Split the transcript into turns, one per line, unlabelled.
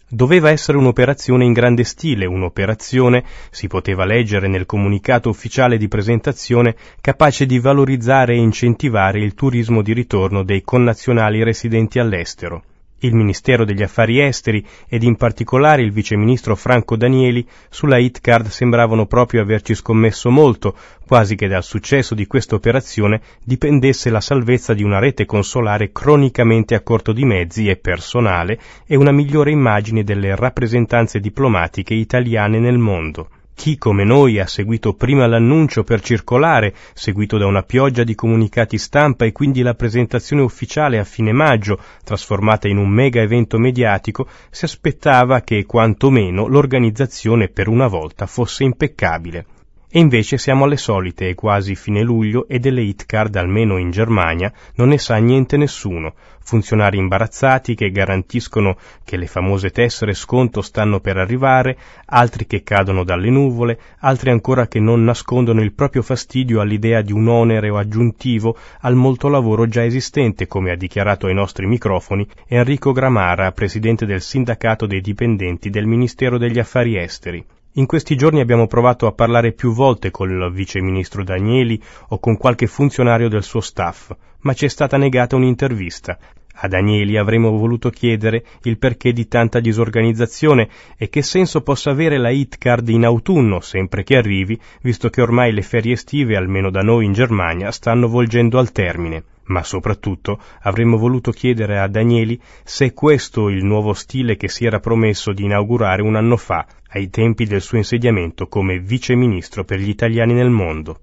Doveva essere un'operazione in grande stile, un'operazione, si poteva leggere nel comunicato ufficiale di presentazione, capace di valorizzare e incentivare il turismo di ritorno dei connazionali residenti all'estero. Il Ministero degli Affari Esteri ed in particolare il viceministro Franco Danieli sulla Hitcard sembravano proprio averci scommesso molto, quasi che dal successo di questa operazione dipendesse la salvezza di una rete consolare cronicamente a corto di mezzi e personale e una migliore immagine delle rappresentanze diplomatiche italiane nel mondo. Chi come noi ha seguito prima l'annuncio per circolare, seguito da una pioggia di comunicati stampa e quindi la presentazione ufficiale a fine maggio, trasformata in un mega evento mediatico, si aspettava che quantomeno l'organizzazione per una volta fosse impeccabile. E invece siamo alle solite, è quasi fine luglio e delle Hitcard, almeno in Germania, non ne sa niente nessuno. Funzionari imbarazzati che garantiscono che le famose tessere sconto stanno per arrivare, altri che cadono dalle nuvole, altri ancora che non nascondono il proprio fastidio all'idea di un onere o aggiuntivo al molto lavoro già esistente, come ha dichiarato ai nostri microfoni Enrico Gramara, presidente del sindacato dei dipendenti del Ministero degli Affari Esteri. In questi giorni abbiamo provato a parlare più volte col viceministro Danieli o con qualche funzionario del suo staff, ma ci è stata negata un'intervista. A Danieli avremmo voluto chiedere il perché di tanta disorganizzazione e che senso possa avere la Hitcard in autunno, sempre che arrivi, visto che ormai le ferie estive, almeno da noi in Germania, stanno volgendo al termine. Ma soprattutto avremmo voluto chiedere a Danieli se è questo il nuovo stile che si era promesso di inaugurare un anno fa, ai tempi del suo insediamento come vice ministro per gli italiani nel mondo.